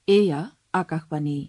এয়া আকাশবাণী।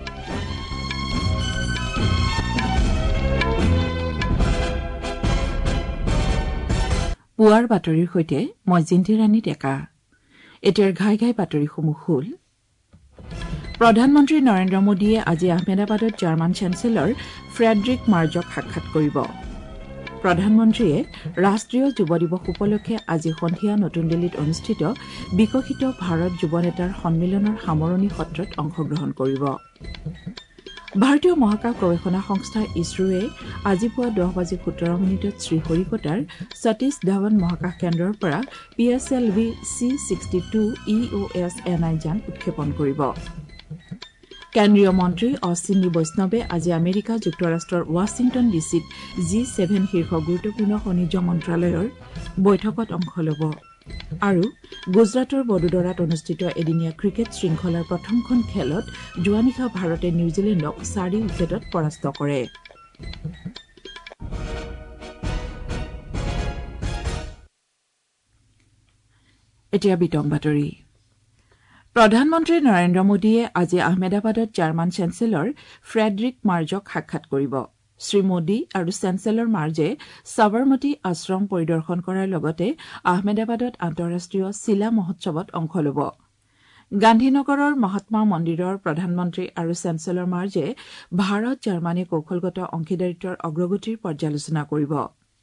পুৱাৰ বাতৰিৰ সৈতে মই জিন্তি ৰাণী ডেকা। এতিয়াৰ ঘাই ঘাই বাতৰিসমূহ হ'ল প্ৰধানমন্ত্ৰী নৰেন্দ্ৰ মোদীয়ে আজি আহমেদাবাদত জাৰ্মান চেঞ্চেলৰ ফ্ৰেডৰিক মাৰ্জক সাক্ষাৎ কৰিব। প্ৰধানমন্ত্ৰীয়ে ৰাষ্ট্ৰীয় যুৱ দিৱস উপলক্ষে আজি সন্ধিয়া নতুন দিল্লীত অনুষ্ঠিত বিকশিত ভাৰত যুৱ নেতাৰ সন্মিলনৰ সামৰণি সত্ৰত অংশগ্ৰহণ কৰিব। ভাৰতীয় মহাকাশ গৱেষণা সংস্থা ইছৰোৱে আজি পুৱা 10:17 শ্ৰীহৰিকোটাৰ সতীশ ধাৱন মহাকাশ কেন্দ্ৰৰ পৰা PSLV C-62 EOS NI যান উৎক্ষেপণ কৰিব। কেন্দ্ৰীয় মন্ত্ৰী অশ্বিনী বৈষ্ণৱে আজি আমেৰিকা যুক্তৰাষ্ট্ৰৰ ৱাশ্বিংটন ডিচিত G7 শীৰ্ষ গুৰুত্বপূৰ্ণ খনিজ মন্ত্ৰালয়ৰ বৈঠকত অংশ ল'ব। আৰু গুজৰাটৰ বডোদৰাত অনুষ্ঠিত এদিনীয়া ক্ৰিকেট শৃংখলাৰ প্ৰথমখন খেলত যোৱা নিশা ভাৰতে নিউজিলেণ্ডক 4 উইকেটত পৰাস্ত কৰে। এতিয়া বিতং বাতৰি। প্ৰধানমন্ত্ৰী নৰেন্দ্ৰ মোদীয়ে আজি আহমেদাবাদত জাৰ্মান চেঞ্চেলৰ ফ্ৰেডৰিক মাৰ্জক সাক্ষাৎ কৰিব। শ্ৰীমোদী আৰু চেঞ্চেলৰ মাৰ্জে সাবৰমতী আশ্ৰম পৰিদৰ্শন কৰাৰ লগতে আহমেদাবাদত আন্তঃৰাষ্ট্ৰীয় চিলা মহোৎসৱত অংশ ল'ব। গান্ধীনগৰৰ মহাত্মা মন্দিৰৰ প্ৰধানমন্ত্ৰী আৰু চেঞ্চেলৰ মাৰ্জে ভাৰত জাৰ্মানী কৌশলগত অংশীদাৰিত্বৰ অগ্ৰগতিৰ পৰ্যালোচনা কৰিব।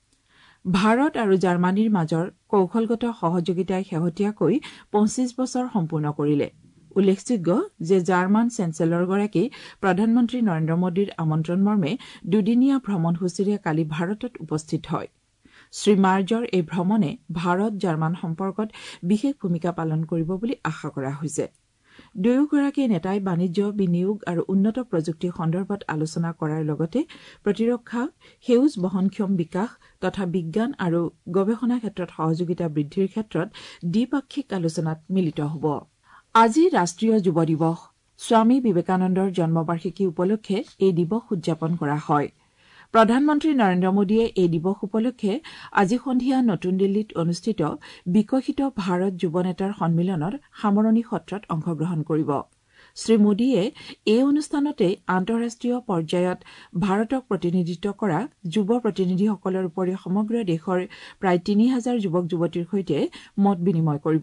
ভাৰত আৰু জাৰ্মানীৰ মাজৰ কৌশলগত সহযোগিতাই শেহতীয়াকৈ 25 বছৰ সম্পূৰ্ণ কৰিলে। উল্লেখযোগ্য যে জাৰ্মান চেঞ্চেলৰগৰাকী প্ৰধানমন্ত্ৰী নৰেন্দ্ৰ মোদীৰ আমন্ত্ৰণ মৰ্মে দুদিনীয়া ভ্ৰমণসূচীৰে কালি ভাৰতত উপস্থিত হয়। শ্ৰীমাৰ্জৰ এই ভ্ৰমণে ভাৰত জাৰ্মান সম্পৰ্কত বিশেষ ভূমিকা পালন কৰিব বুলি আশা কৰা হৈছে। দুয়োগৰাকী নেতাই বাণিজ্য, বিনিয়োগ আৰু উন্নত প্ৰযুক্তি সন্দৰ্ভত আলোচনা কৰাৰ লগতে প্ৰতিৰক্ষা, সেউজ বহনক্ষম বিকাশ তথা বিজ্ঞান আৰু গৱেষণা ক্ষেত্ৰত সহযোগিতা বৃদ্ধিৰ ক্ষেত্ৰত দ্বিপাক্ষিক আলোচনাত মিলিত হ'ব। আজি ৰাষ্ট্ৰীয় যুৱ দিৱস। স্বামী বিবেকানন্দৰ জন্মবাৰ্ষিকী উপলক্ষে এই দিৱস উদযাপন কৰা হয়। প্ৰধানমন্ত্ৰী নৰেন্দ্ৰ মোদীয়ে এই দিৱস উপলক্ষে আজি সন্ধিয়া নতুন দিল্লীত অনুষ্ঠিত বিকশিত ভাৰত যুৱ নেতাৰ সন্মিলনৰ সামৰণি সত্ৰত অংশগ্ৰহণ কৰিব। শ্ৰীমোদীয়ে এই অনুষ্ঠানতে আন্তঃৰাষ্ট্ৰীয় পৰ্যায়ত ভাৰতক প্ৰতিনিধিত্ব কৰা যুৱ প্ৰতিনিধিসকলৰ উপৰি সমগ্ৰ দেশৰ প্ৰায় 3000 যুৱক যুৱতীৰ সৈতে মত বিনিময় কৰিব।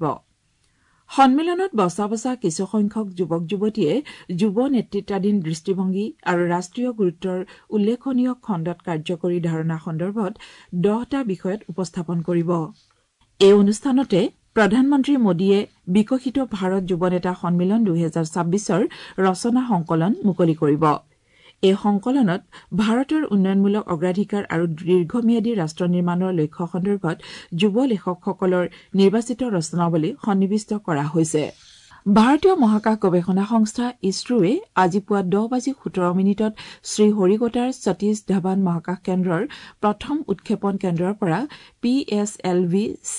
সন্মিলনত বছা বছা কিছুসংখ্যক যুৱক যুৱতীয়ে যুৱ নেতৃত্বাধীন দৃষ্টিভংগী আৰু ৰাষ্ট্ৰীয় গুৰুত্বৰ উল্লেখনীয় খণ্ডত কাৰ্যকৰী ধাৰণা সন্দৰ্ভত 10টা বিষয়ত উপস্থাপন কৰিব। এই অনুষ্ঠানতে প্ৰধানমন্ত্ৰী মোদীয়ে বিকশিত ভাৰত যুৱ নেতা সন্মিলন 2026ৰ ৰচনা সংকলন মুকলি কৰিব। এই সংকলনত ভাৰতৰ উন্নয়নমূলক অগ্ৰাধিকাৰ আৰু দীৰ্ঘম্যাদী ৰাষ্ট্ৰ নিৰ্মাণৰ লক্ষ্য সন্দৰ্ভত যুৱ লেখকসকলৰ নিৰ্বাচিত ৰচনাৱলী সন্নিৱিষ্ট কৰা হৈছে। ভাৰতীয় মহাকাশ গৱেষণা সংস্থা ইছৰোৱে আজি পুৱা 10:17 শ্ৰীহৰিকোটাৰ সতীশ ধাৱান মহাকাশ কেন্দ্ৰৰ প্ৰথম উৎক্ষেপণ কেন্দ্ৰৰ পৰা PSLV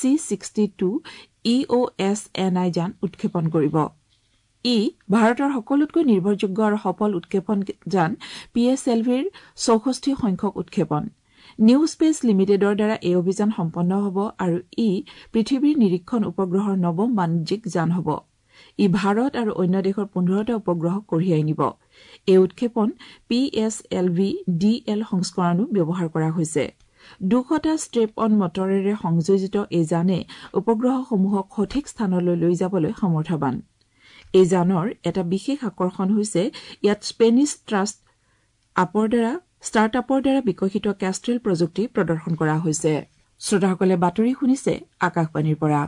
C-62 EOS NI যান উৎক্ষেপণ কৰিব। ই ভাৰতৰ সকলোতকৈ নিৰ্ভৰযোগ্য আৰু সফল উৎক্ষেপণ যান PSLVৰ 64 সংখ্যক উৎক্ষেপণ। নিউ স্পেচ লিমিটেডৰ দ্বাৰা এই অভিযান সম্পন্ন হ'ব আৰু ই পৃথিৱীৰ নিৰীক্ষণ উপগ্ৰহৰ নৱম বাণিজ্যিক যান হ'ব। ই ভাৰত আৰু অন্য দেশৰ 15টা উপগ্ৰহক কঢ়িয়াই নিব। এই উৎক্ষেপণ PSLV DL সংস্কৰণো ব্যৱহাৰ কৰা হৈছে। 200টা ষ্ট্ৰেপ অন মটৰেৰে সংযোজিত এই যানে উপগ্ৰহসমূহক সঠিক স্থানলৈ লৈ যাবলৈ সামৰ্থ্যৱান। এই যানৰ এটা বিশেষ আকৰ্ষণ হৈছে ইয়াত স্পেনিছ ষ্টাৰ্টআপৰ দ্বাৰা বিকশিত কেষ্ট্ৰেল প্ৰযুক্তি প্ৰদৰ্শন কৰা হৈছে। শ্ৰোতাসকলে বাতৰি শুনিছে আকাশবাণীৰ পৰা।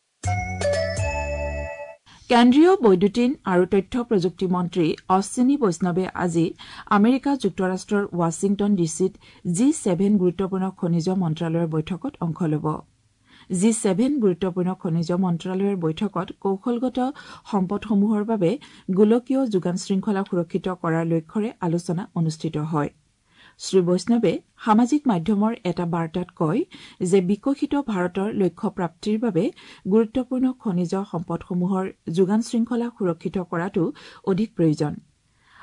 কেন্দ্ৰীয় বৈদ্যুতিন আৰু তথ্য প্ৰযুক্তি মন্ত্ৰী অশ্বিনী বৈষ্ণৱে আজি আমেৰিকা যুক্তৰাষ্ট্ৰৰ ৱাশ্বিংটন ডিচিত G7 গুৰুত্বপূৰ্ণ খনিজ মন্ত্ৰালয়ৰ বৈঠকত অংশ ল'ব। G7 গুৰুত্বপূৰ্ণ খনিজ মন্ত্ৰালয়ৰ বৈঠকত কৌশলগত সম্পদসমূহৰ বাবে গোলকীয় যোগান শৃংখলা সুৰক্ষিত কৰাৰ লক্ষ্যৰে আলোচনা অনুষ্ঠিত হয়। শ্ৰীবৈষ্ণৱে সামাজিক মাধ্যমৰ এটা বাৰ্তাত কয় যে বিকশিত ভাৰতৰ লক্ষ্য প্ৰাপ্তিৰ বাবে গুৰুত্বপূৰ্ণ খনিজ সম্পদসমূহৰ যোগান শৃংখলা সুৰক্ষিত কৰাটো অধিক প্ৰয়োজন।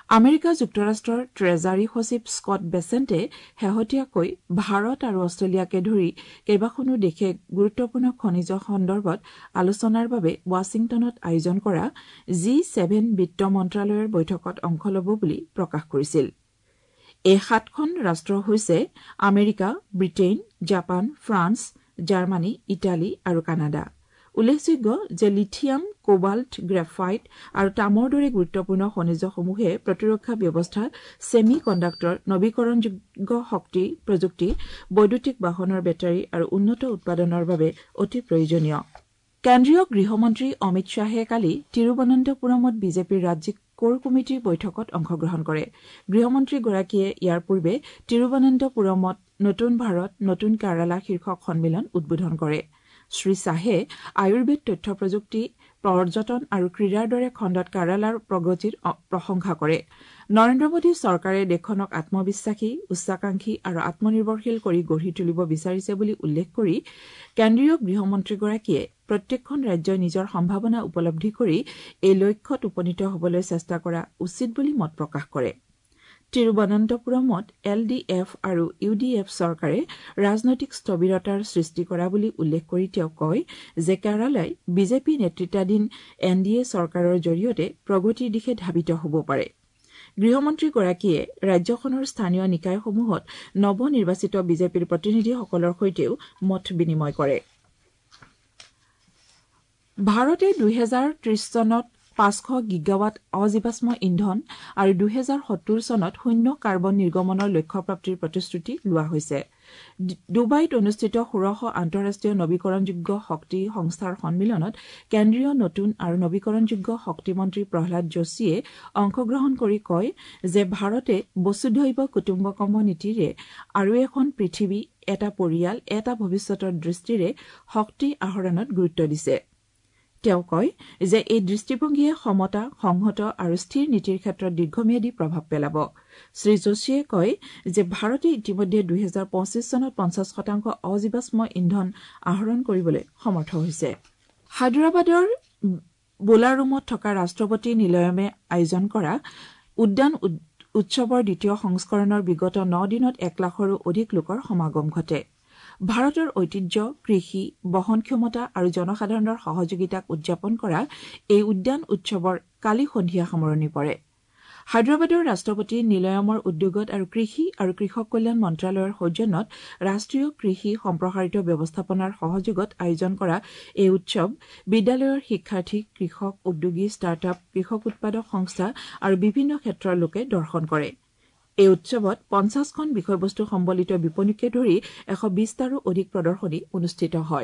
আমেৰিকা যুক্তৰাষ্ট্ৰৰ ট্ৰেজাৰী সচিব স্কট বেচেণ্টে শেহতীয়াকৈ ভাৰত আৰু অষ্ট্ৰেলিয়াকে ধৰি কেইবাখনো দেশে গুৰুত্বপূৰ্ণ খনিজ সন্দৰ্ভত আলোচনাৰ বাবে ৱাশ্বিংটনত আয়োজন কৰা G7 বিত্ত মন্ত্ৰালয়ৰ বৈঠকত অংশ ল'ব বুলি প্ৰকাশ কৰিছিল। এই 7খন ৰাষ্ট্ৰ হৈছে America, Britain, Japan, France, Germany, Italy আৰু কানাডা। উল্লেখযোগ্য যে লিথিয়াম, কোবাল্ট, গ্ৰেফাইট আৰু তামৰ দৰে গুৰুত্বপূৰ্ণ খনিজসমূহে প্ৰতিৰক্ষা ব্যৱস্থা, ছেমি কণ্ডাক্টৰ, নৱীকৰণযোগ্য শক্তি প্ৰযুক্তি, বৈদ্যুতিক বাহনৰ বেটাৰী আৰু উন্নত উৎপাদনৰ বাবে অতি প্ৰয়োজনীয়। কেন্দ্ৰীয় গৃহমন্ত্ৰী অমিত শ্বাহে কালি তিৰুৱনন্তপুৰমত বিজেপিৰ ৰাজ্যিক কোৰ কমিটিৰ বৈঠকত অংশগ্ৰহণ কৰে। গৃহমন্ত্ৰীগৰাকীয়ে ইয়াৰ পূৰ্বে তিৰুৱনন্তপুৰমত নতুন ভাৰত নতুন কেৰালা শীৰ্ষক সন্মিলন উদ্বোধন কৰে। শ্ৰীশ্বাহে আয়ুৰ্বেদ, তথ্য প্ৰযুক্তি, পৰ্যটন আৰু ক্ৰীড়াৰ দৰে খণ্ডত কেৰালাৰ প্ৰগতিৰ প্ৰশংসা কৰে। নৰেন্দ্ৰ মোদী চৰকাৰে দেশখনক আত্মবিশ্বাসী, উচ্চাকাংক্ষী আৰু আত্মনিৰ্ভৰশীল কৰি গঢ়ি তুলিব বিচাৰিছে বুলি উল্লেখ কৰি কেন্দ্ৰীয় গৃহমন্ত্ৰীগৰাকীয়ে প্ৰত্যেকখন ৰাজ্যই নিজৰ সম্ভাৱনা উপলব্ধি কৰি এই লক্ষ্যত উপনীত হ'বলৈ চেষ্টা কৰা উচিত বুলি মত প্ৰকাশ কৰে। তিৰুৱনন্তপুৰমত LDF আৰু UDF চৰকাৰে ৰাজনৈতিক স্থবিৰতাৰ সৃষ্টি কৰা বুলি উল্লেখ কৰি তেওঁ কয় যে কেৰালাই বিজেপি নেতৃত্বাধীন NDA চৰকাৰৰ জৰিয়তে প্ৰগতিৰ দিশে ধাৱিত হ'ব পাৰে। গৃহমন্ত্ৰীগৰাকীয়ে ৰাজ্যখনৰ স্থানীয় নিকায়সমূহত নৱনিৰ্বাচিত বিজেপিৰ প্ৰতিনিধিসকলৰ সৈতেও মত বিনিময় কৰে। ভাৰতে 2030 চনত 500 গিগাৱাট অজীৱাশ্ম ইন্ধন আৰু 2070 চনত শূন্য কাৰ্বন নিৰ্গমনৰ লক্ষ্য প্ৰাপ্তিৰ প্ৰতিশ্ৰুতি লোৱা হৈছে। ডুবাইত অনুষ্ঠিত 16শ আন্তঃৰাষ্ট্ৰীয় নৱীকৰণযোগ্য শক্তি সংস্থাৰ সন্মিলনত কেন্দ্ৰীয় নতুন আৰু নৱীকৰণযোগ্য শক্তি মন্ত্ৰী প্ৰহ্লাদ যোশীয়ে অংশগ্ৰহণ কৰি কয় যে ভাৰতে বসুধৈৱ কুটুম্বকম নীতিৰে আৰু এখন পৃথিৱী, এটা পৰিয়াল, এটা ভৱিষ্যতৰ দৃষ্টিৰে শক্তি আহৰণত গুৰুত্ব দিছে। তেওঁ কয় যে এই দৃষ্টিভংগীয়ে সমতা, সংহত আৰু স্থিৰ নীতিৰ ক্ষেত্ৰত দীৰ্ঘম্যাদী প্ৰভাৱ পেলাব। শ্ৰী যোশীয়ে কয় যে ভাৰতে ইতিমধ্যে 2025 চনত 50% অজীৱাশ্ম ইন্ধন আহৰণ কৰিবলৈ সমৰ্থ হৈছে। হায়দৰাবাদৰ বোলাৰুমত থকা ৰাষ্ট্ৰপতি নিলয়মে আয়োজন কৰা উদ্যান উৎসৱৰ দ্বিতীয় সংস্কৰণৰ বিগত 9 দিনত 1 লাখৰো অধিক লোকৰ সমাগম ঘটে। ভাৰতৰ ঐতিহ্য, কৃষি, বহনক্ষমতা আৰু জনসাধাৰণৰ সহযোগিতাক উদযাপন কৰা এই উদ্যান উৎসৱৰ কালি সন্ধিয়া সামৰণি পৰে। হায়দৰাবাদৰ ৰাষ্ট্ৰপতি নিলয়মৰ উদ্যোগত আৰু কৃষি আৰু কৃষক কল্যাণ মন্ত্ৰালয়ৰ সৌজন্যত ৰাষ্ট্ৰীয় কৃষি সম্প্ৰসাৰিত ব্যৱস্থাপনাৰ সহযোগত আয়োজন কৰা এই উৎসৱ বিদ্যালয়ৰ শিক্ষাৰ্থী, কৃষক, উদ্যোগী, ষ্টাৰ্টআপ, কৃষক উৎপাদক সংস্থা আৰু বিভিন্ন ক্ষেত্ৰৰ লোকে দৰ্শন কৰে। এই উৎসৱত 50খন বিষয়বস্তু সম্বলিত বিপণীকে ধৰি 120টাৰো অধিক প্ৰদৰ্শনী অনুষ্ঠিত হয়।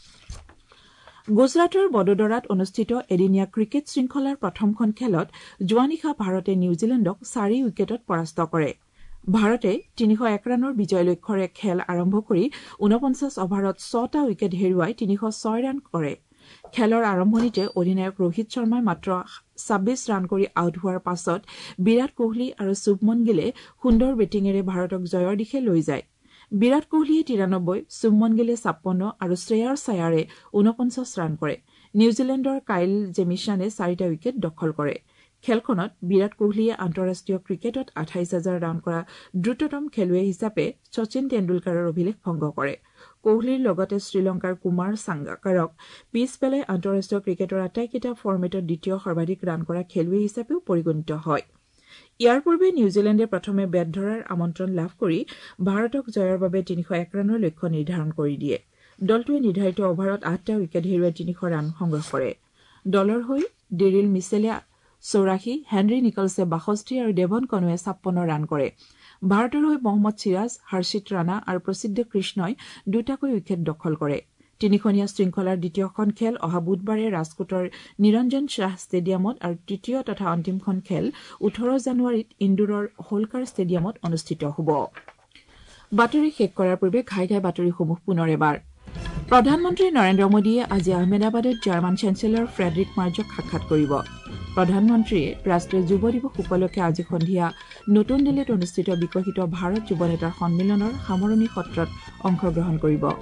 গুজৰাটৰ বডোদৰাত অনুষ্ঠিত এদিনীয়া ক্ৰিকেট শৃংখলাৰ প্ৰথমখন খেলত যোৱা নিশা ভাৰতে নিউজিলেণ্ডক 4 উইকেটত পৰাস্ত কৰে। ভাৰতে 301 ৰানৰ বিজয় লক্ষ্যৰে খেল আৰম্ভ কৰি 49 অভাৰত 6টা উইকেট হেৰুৱাই 306 ৰান কৰে। খেলৰ আৰম্ভণিতে অধিনায়ক ৰোহিত শৰ্মাই মাত্ৰ 26 ৰান কৰি আউট হোৱাৰ পাছত বিৰাট কোহলি আৰু শুভমন গিলে সুন্দৰ বেটিঙেৰে ভাৰতক জয়ৰ দিশে লৈ যায়। বিৰাট কোহলিয়ে 93, শুভমন গিলে 56 আৰু শ্ৰেয়াৰ ছায়াৰে 49 ৰান কৰে। নিউজিলেণ্ডৰ কাইল জেমিছনে 4টা উইকেট দখল কৰে। খেলখনত বিৰাট কোহলিয়ে আন্তঃৰাষ্ট্ৰীয় ক্ৰিকেটত 28,000 ৰান কৰা দ্ৰুততম খেলুৱৈ হিচাপে শচীন তেণ্ডুলকাৰৰ অভিলেখ ভংগ কৰে। কোহলিৰ লগতে শ্ৰীলংকাৰ কুমাৰ সাংগাকাৰক পিছ পেলাই আন্তঃৰাষ্ট্ৰীয় ক্ৰিকেটৰ আটাইকেইটা ফৰ্মেটত দ্বিতীয় সৰ্বাধিক ৰান কৰা খেলুৱৈ হিচাপেও পৰিগণিত হয়। ইয়াৰ পূৰ্বে নিউজিলেণ্ডে প্ৰথমে বেট ধৰাৰ আমন্ত্ৰণ লাভ কৰি ভাৰতক জয়ৰ বাবে 301 ৰানৰ লক্ষ্য নিৰ্ধাৰণ কৰি দিয়ে। দলটোৱে নিৰ্ধাৰিত অভাৰত 8টা উইকেট হেৰুৱাই 300 ৰান সংগ্ৰহ কৰে। দলৰ হৈ ডেৰিল মিচেলে 84, হেনৰী নিকলছে 62 আৰু ডেভন কনৱে 56 ৰান কৰে। ভাৰতৰ হৈ মহম্মদ চিৰাজ, হৰ্ষিত ৰাণা আৰু প্ৰসিদ্ধ কৃষ্ণই 2টাকৈ উইকেট দখল কৰে। তিনিখনীয়া শৃংখলাৰ দ্বিতীয়খন খেল অহা বুধবাৰে ৰাজকোটৰ নিৰঞ্জন শ্বাহ ষ্টেডিয়ামত আৰু তৃতীয় তথা অন্তিমখন খেল 18 জানুৱাৰীত ইন্দোৰৰ হোলকাৰ ষ্টেডিয়ামত অনুষ্ঠিত হ'ব। বাতৰি শেষ কৰাৰ পূৰ্বে ঘাই বাতৰিসমূহ পুনৰ এবাৰ। প্ৰধানমন্ত্ৰী নৰেন্দ্ৰ মোদীয়ে আজি আহমেদাবাদত জাৰ্মান চেঞ্চেলৰ ফ্ৰেডৰিক মাৰ্জক সাক্ষাৎ কৰিব। প্ৰধানমন্ত্ৰীয়ে ৰাষ্ট্ৰীয় যুৱ দিৱস উপলক্ষে আজি সন্ধিয়া নতুন দিল্লীত অনুষ্ঠিত বিকশিত ভাৰত যুৱ নেতাৰ সন্মিলনৰ সামৰণি সত্ৰত অংশগ্ৰহণ কৰিব।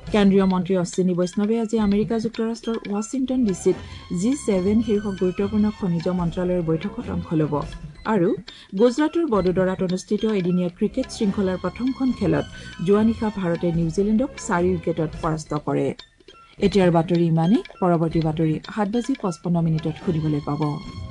কেন্দ্ৰীয় মন্ত্ৰী অশ্বিনী বৈষ্ণৱে আজি আমেৰিকা যুক্তৰাষ্ট্ৰৰ ৱাশ্বিংটন ডিচিত G7 শীৰ্ষক গুৰুত্বপূৰ্ণ খনিজ মন্ত্ৰালয়ৰ বৈঠকত অংশ ল'ব আৰু গুজৰাটৰ বডোদৰাত অনুষ্ঠিত এদিনীয়া ক্ৰিকেট শৃংখলাৰ প্ৰথমখন খেলত যোৱা নিশা ভাৰতে নিউজিলেণ্ডক 4 উইকেটত পৰাস্ত কৰে এতিয়াৰ বাতৰি ইমানেই পৰৱৰ্তী বাতৰি 7:55 শুনিবলৈ পাব